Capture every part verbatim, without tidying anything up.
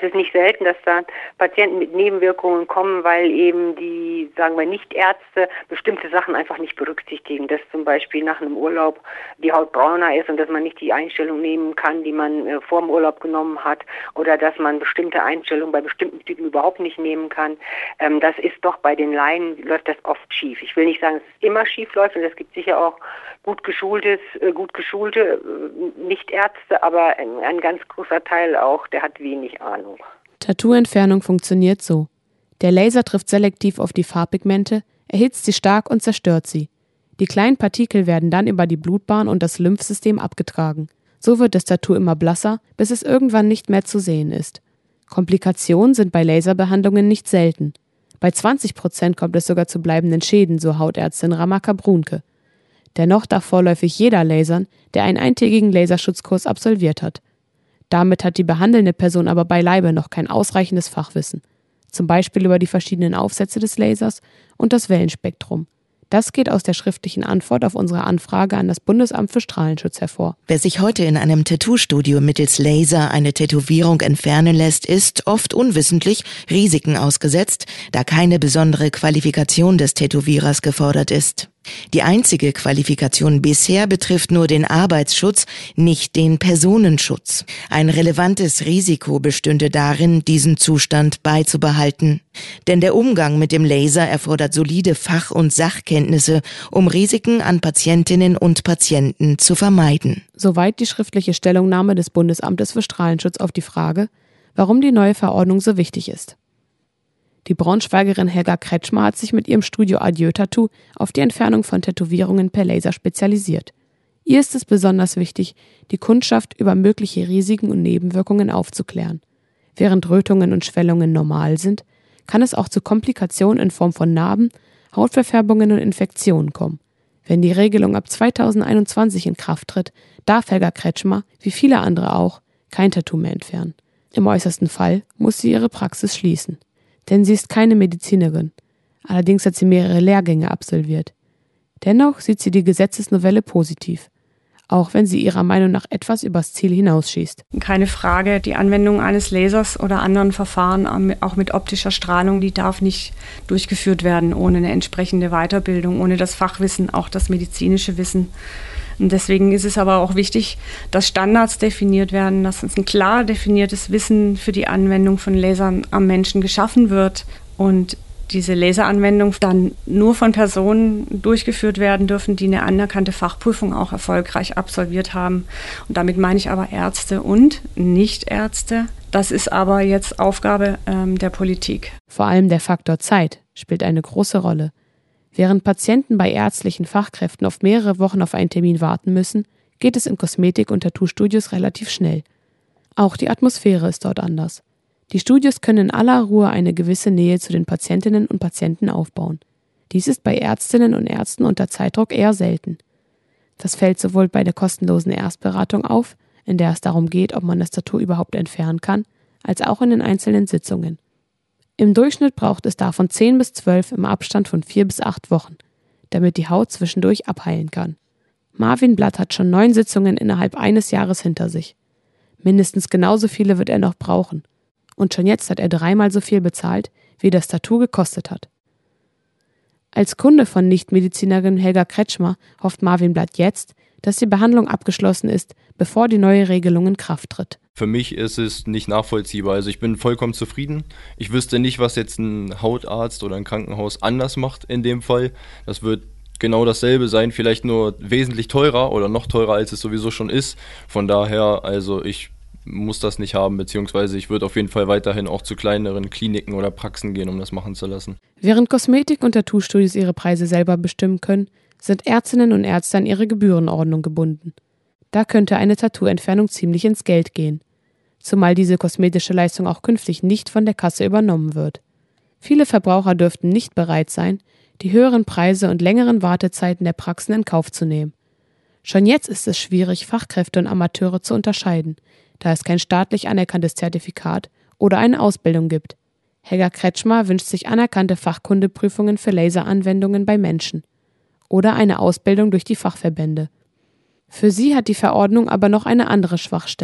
es ist nicht selten, dass da Patienten mit Nebenwirkungen kommen, weil eben die, sagen wir, Nichtärzte bestimmte Sachen einfach nicht berücksichtigen. Dass zum Beispiel nach einem Urlaub die Haut brauner ist und dass man nicht die Einstellung nehmen kann, die man äh, vor dem Urlaub genommen hat, oder dass man bestimmte Einstellungen bei bestimmten Typen überhaupt nicht nehmen kann. Ähm, das ist doch bei den Laien, läuft das oft schief. Ich will nicht sagen, dass es immer schief läuft, und es gibt sicher auch gut geschultes, äh, gut geschulte äh, Nichtärzte, aber ein, ein ganz großer Teil auch, der hat wenig Ahnung. Tattoo-Entfernung funktioniert so. Der Laser trifft selektiv auf die Farbpigmente, erhitzt sie stark und zerstört sie. Die kleinen Partikel werden dann über die Blutbahn und das Lymphsystem abgetragen. So wird das Tattoo immer blasser, bis es irgendwann nicht mehr zu sehen ist. Komplikationen sind bei Laserbehandlungen nicht selten. Bei zwanzig Prozent kommt es sogar zu bleibenden Schäden, so Hautärztin Ramaka Brunke. Dennoch darf vorläufig jeder lasern, der einen eintägigen Laserschutzkurs absolviert hat. Damit hat die behandelnde Person aber beileibe noch kein ausreichendes Fachwissen. Zum Beispiel über die verschiedenen Aufsätze des Lasers und das Wellenspektrum. Das geht aus der schriftlichen Antwort auf unsere Anfrage an das Bundesamt für Strahlenschutz hervor. Wer sich heute in einem Tattoo-Studio mittels Laser eine Tätowierung entfernen lässt, ist oft unwissentlich Risiken ausgesetzt, da keine besondere Qualifikation des Tätowierers gefordert ist. Die einzige Qualifikation bisher betrifft nur den Arbeitsschutz, nicht den Personenschutz. Ein relevantes Risiko bestünde darin, diesen Zustand beizubehalten. Denn der Umgang mit dem Laser erfordert solide Fach- und Sachkenntnisse, um Risiken an Patientinnen und Patienten zu vermeiden. Soweit die schriftliche Stellungnahme des Bundesamtes für Strahlenschutz auf die Frage, warum die neue Verordnung so wichtig ist. Die Braunschweigerin Helga Kretschmer hat sich mit ihrem Studio Adieu Tattoo auf die Entfernung von Tätowierungen per Laser spezialisiert. Ihr ist es besonders wichtig, die Kundschaft über mögliche Risiken und Nebenwirkungen aufzuklären. Während Rötungen und Schwellungen normal sind, kann es auch zu Komplikationen in Form von Narben, Hautverfärbungen und Infektionen kommen. Wenn die Regelung ab zweitausendeinundzwanzig in Kraft tritt, darf Helga Kretschmer, wie viele andere auch, kein Tattoo mehr entfernen. Im äußersten Fall muss sie ihre Praxis schließen. Denn sie ist keine Medizinerin. Allerdings hat sie mehrere Lehrgänge absolviert. Dennoch sieht sie die Gesetzesnovelle positiv, auch wenn sie ihrer Meinung nach etwas übers Ziel hinausschießt. Keine Frage, die Anwendung eines Lasers oder anderen Verfahren, auch mit optischer Strahlung, die darf nicht durchgeführt werden ohne eine entsprechende Weiterbildung, ohne das Fachwissen, auch das medizinische Wissen. Und deswegen ist es aber auch wichtig, dass Standards definiert werden, dass ein klar definiertes Wissen für die Anwendung von Lasern am Menschen geschaffen wird und diese Laseranwendung dann nur von Personen durchgeführt werden dürfen, die eine anerkannte Fachprüfung auch erfolgreich absolviert haben. Und damit meine ich aber Ärzte und Nichtärzte. Das ist aber jetzt Aufgabe ähm, der Politik. Vor allem der Faktor Zeit spielt eine große Rolle. Während Patienten bei ärztlichen Fachkräften oft mehrere Wochen auf einen Termin warten müssen, geht es in Kosmetik- und Tattoo-Studios relativ schnell. Auch die Atmosphäre ist dort anders. Die Studios können in aller Ruhe eine gewisse Nähe zu den Patientinnen und Patienten aufbauen. Dies ist bei Ärztinnen und Ärzten unter Zeitdruck eher selten. Das fällt sowohl bei der kostenlosen Erstberatung auf, in der es darum geht, ob man das Tattoo überhaupt entfernen kann, als auch in den einzelnen Sitzungen. Im Durchschnitt braucht es davon zehn bis zwölf im Abstand von vier bis acht Wochen, damit die Haut zwischendurch abheilen kann. Marvin Blatt hat schon neun Sitzungen innerhalb eines Jahres hinter sich. Mindestens genauso viele wird er noch brauchen. Und schon jetzt hat er dreimal so viel bezahlt, wie das Tattoo gekostet hat. Als Kunde von Nichtmedizinerin Helga Kretschmer hofft Marvin Blatt jetzt, dass die Behandlung abgeschlossen ist, bevor die neue Regelung in Kraft tritt. Für mich ist es nicht nachvollziehbar. Also ich bin vollkommen zufrieden. Ich wüsste nicht, was jetzt ein Hautarzt oder ein Krankenhaus anders macht in dem Fall. Das wird genau dasselbe sein, vielleicht nur wesentlich teurer oder noch teurer, als es sowieso schon ist. Von daher, also ich muss das nicht haben, beziehungsweise ich würde auf jeden Fall weiterhin auch zu kleineren Kliniken oder Praxen gehen, um das machen zu lassen. Während Kosmetik- und Tattoo-Studios ihre Preise selber bestimmen können, sind Ärztinnen und Ärzte an ihre Gebührenordnung gebunden. Da könnte eine Tattoo-Entfernung ziemlich ins Geld gehen. Zumal diese kosmetische Leistung auch künftig nicht von der Kasse übernommen wird. Viele Verbraucher dürften nicht bereit sein, die höheren Preise und längeren Wartezeiten der Praxen in Kauf zu nehmen. Schon jetzt ist es schwierig, Fachkräfte und Amateure zu unterscheiden, da es kein staatlich anerkanntes Zertifikat oder eine Ausbildung gibt. Helga Kretschmer wünscht sich anerkannte Fachkundeprüfungen für Laseranwendungen bei Menschen oder eine Ausbildung durch die Fachverbände. Für sie hat die Verordnung aber noch eine andere Schwachstelle.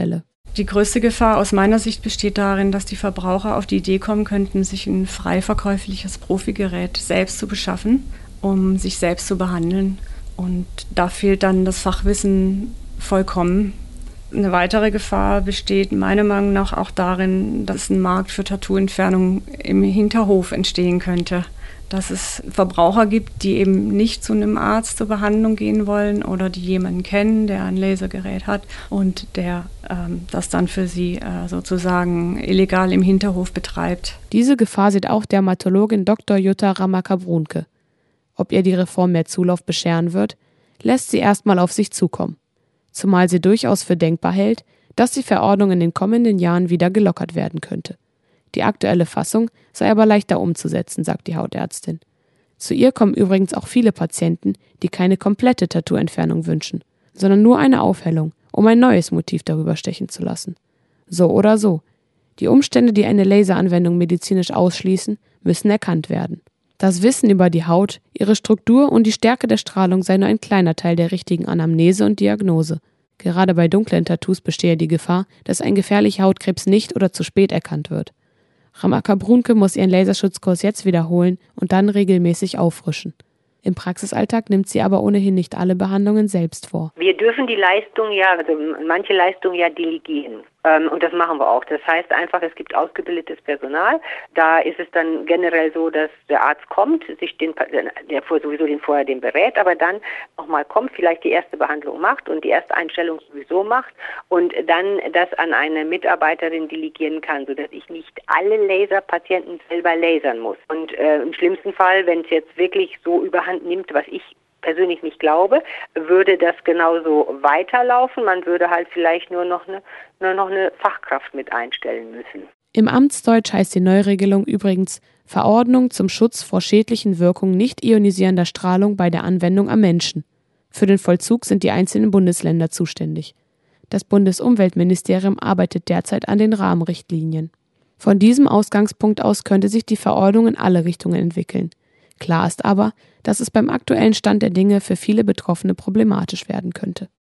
Die größte Gefahr aus meiner Sicht besteht darin, dass die Verbraucher auf die Idee kommen könnten, sich ein frei verkäufliches Profigerät selbst zu beschaffen, um sich selbst zu behandeln. Und da fehlt dann das Fachwissen vollkommen. Eine weitere Gefahr besteht meiner Meinung nach auch darin, dass ein Markt für Tattoo-Entfernung im Hinterhof entstehen könnte. Dass es Verbraucher gibt, die eben nicht zu einem Arzt zur Behandlung gehen wollen oder die jemanden kennen, der ein Lasergerät hat und der ähm, das dann für sie äh, sozusagen illegal im Hinterhof betreibt. Diese Gefahr sieht auch Dermatologin Doktor Jutta Ramaker-Brunke. Ob ihr die Reform mehr Zulauf bescheren wird, lässt sie erstmal auf sich zukommen. Zumal sie durchaus für denkbar hält, dass die Verordnung in den kommenden Jahren wieder gelockert werden könnte. Die aktuelle Fassung sei aber leichter umzusetzen, sagt die Hautärztin. Zu ihr kommen übrigens auch viele Patienten, die keine komplette Tattoo-Entfernung wünschen, sondern nur eine Aufhellung, um ein neues Motiv darüber stechen zu lassen. So oder so. Die Umstände, die eine Laseranwendung medizinisch ausschließen, müssen erkannt werden. Das Wissen über die Haut, ihre Struktur und die Stärke der Strahlung sei nur ein kleiner Teil der richtigen Anamnese und Diagnose. Gerade bei dunklen Tattoos bestehe die Gefahr, dass ein gefährlicher Hautkrebs nicht oder zu spät erkannt wird. Ramaker-Brunke muss ihren Laserschutzkurs jetzt wiederholen und dann regelmäßig auffrischen. Im Praxisalltag nimmt sie aber ohnehin nicht alle Behandlungen selbst vor. Wir dürfen die Leistung ja, also manche Leistungen ja delegieren. Ähm, und das machen wir auch. Das heißt einfach, es gibt ausgebildetes Personal. Da ist es dann generell so, dass der Arzt kommt, sich den, der sowieso den vorher den berät, aber dann nochmal kommt, vielleicht die erste Behandlung macht und die erste Einstellung sowieso macht und dann das an eine Mitarbeiterin delegieren kann, sodass ich nicht alle Laserpatienten selber lasern muss. Und äh, im schlimmsten Fall, wenn es jetzt wirklich so überhand nimmt, was ich persönlich nicht glaube, würde das genauso weiterlaufen. Man würde halt vielleicht nur noch eine, nur noch eine Fachkraft mit einstellen müssen. Im Amtsdeutsch heißt die Neuregelung übrigens Verordnung zum Schutz vor schädlichen Wirkungen nicht ionisierender Strahlung bei der Anwendung am Menschen. Für den Vollzug sind die einzelnen Bundesländer zuständig. Das Bundesumweltministerium arbeitet derzeit an den Rahmenrichtlinien. Von diesem Ausgangspunkt aus könnte sich die Verordnung in alle Richtungen entwickeln. Klar ist aber, dass es beim aktuellen Stand der Dinge für viele Betroffene problematisch werden könnte.